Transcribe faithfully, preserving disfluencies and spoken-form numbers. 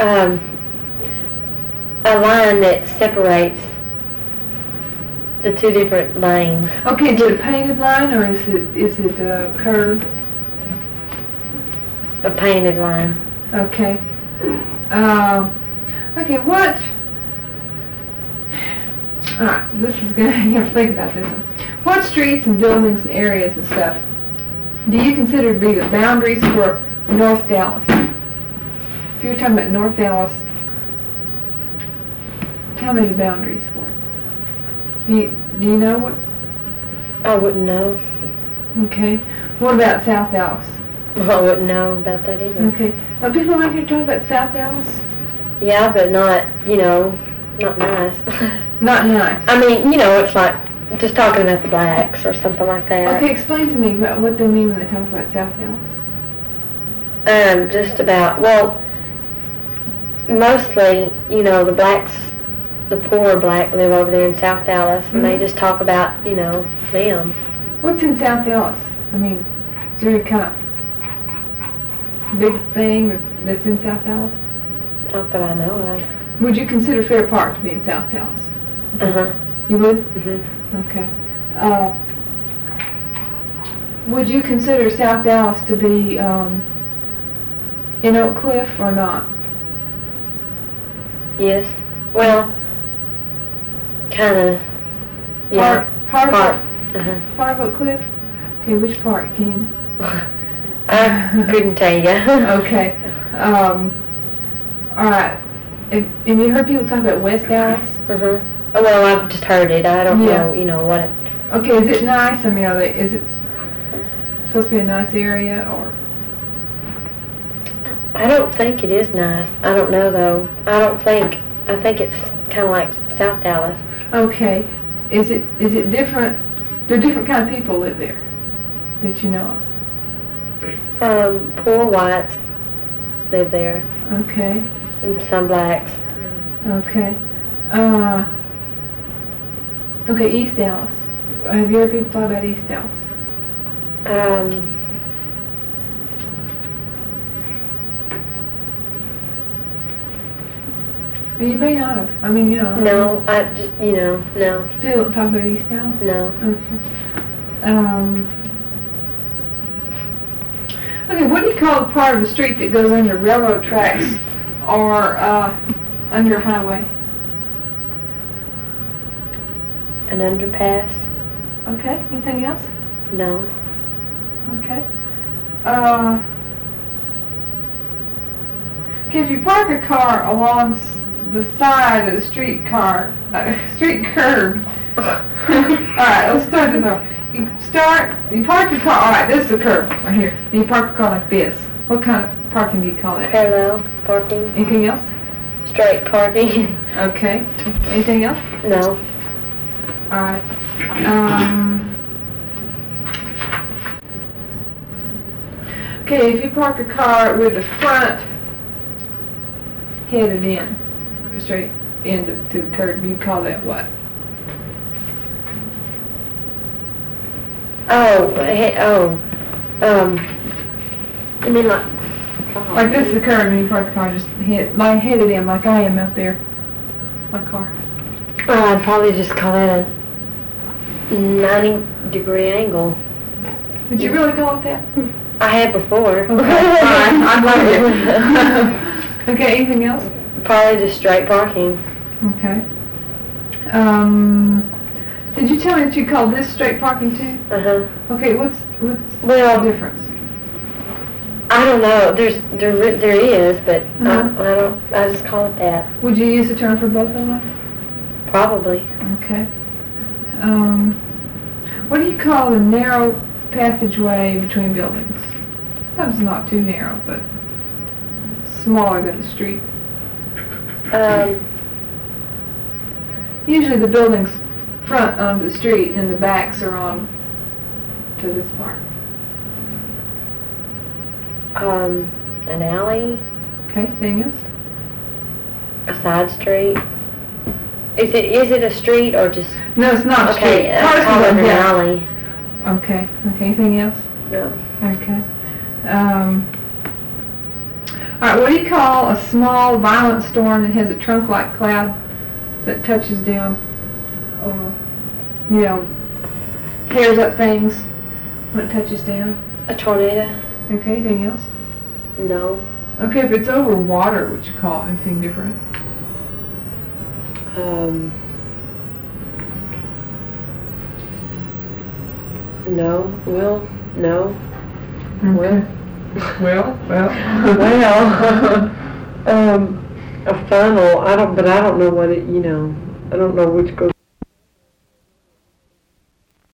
um, a line that separates the two different lanes. Okay, is it a painted line or is it is it a curb? A painted line. Okay. Um, okay, what? All right, this is gonna. You have to think about this one. What streets and buildings and areas and stuff do you consider to be the boundaries for North Dallas? If you're talking about North Dallas, tell me the boundaries for it. Do you, do you know what? I wouldn't know. Okay. What about South Dallas? I wouldn't know about that either. Okay. Are people around here talking about South Dallas? Yeah, but not, you know, not nice. Not nice. I mean, you know, it's like just talking about the blacks or something like that. Okay, explain to me about what they mean when they talk about South Dallas. Um, just about, well, mostly, you know, the blacks, the poor black live over there in South Dallas, and mm-hmm. they just talk about, you know, them. What's in South Dallas? I mean, is there any kind of big thing that's in South Dallas? Not that I know of. Would you consider Fair Park to be in South Dallas? Uh-huh. You would? Mm-hmm. Okay. Uh, would you consider South Dallas to be um, in Oak Cliff or not? Yes. Well, kind of. Yeah. Part, part, part. Of, uh-huh. part of Oak Cliff? Okay, which part, can you? I couldn't tell you. Okay. Um, all right. Have, have you heard people talk about West Dallas? Uh-huh. Oh, well, I've just heard it. I don't yeah. know, you know, what it... Okay, is it nice? I mean, are they, is it supposed to be a nice area, or...? I don't think it is nice. I don't know, though. I don't think... I think it's kind of like South Dallas. Okay. Is it is it different? Do different kind of people live there that you know of? Um, poor whites live there. Okay. And some blacks. Okay. Uh... Okay, East Dallas. Have you heard people talk about East Dallas? Um, you may not have. I mean, you know. No, I just, you know, no. People don't talk about East Dallas? No. Okay. Um, okay, what do you call the part of the street that goes under railroad tracks or uh, under a highway? An underpass? Okay, anything else? No. Okay. Uh, okay, if you park a car along the side of the street car, uh, street curb. Alright, let's start this over. You start, you park the car, alright, this is the curb, right here. And you park the car like this. What kind of parking do you call it? Parallel parking. Anything else? Straight parking. Okay. Anything else? No. Alright. Um, okay, if you park a car with the front headed in, straight into to the curb, you call that what? Oh, he, oh, um, I mean like... Oh, like this is the curb and you park the car just head, like headed in like I am out there. My car. Oh, I'd probably just call that a ninety degree angle. Did you really call it that? I had before. Okay, fine. I love it. Okay, anything else? Probably just straight parking. Okay. Um, did you tell me that you call this straight parking too? Uh-huh. Okay, what's what's well, the difference? I don't know. There's there there is, but uh-huh. I, I don't. I just call it that. Would you use the term for both of them? Probably. Okay. Um, what do you call the narrow passageway between buildings? Sometimes not too narrow, but smaller than the street. Um. Usually the buildings front onto the street and the backs are on to this part. Um, an alley. Okay, anything else? A side street. Is it is it a street or just? No, it's not a okay, street. Okay, call it an alley. Okay. Okay. Anything else? No. Okay. Um. Alright, what do you call a small, violent storm that has a trunk-like cloud that touches down? Or, you know, tears up things when it touches down? A tornado? Okay, anything else? No. Okay, if it's over water, would you call it anything different? Um. No. Well, no. Okay. Well, well. Well, um, a funnel, I don't, but I don't know what it, you know, I don't know which goes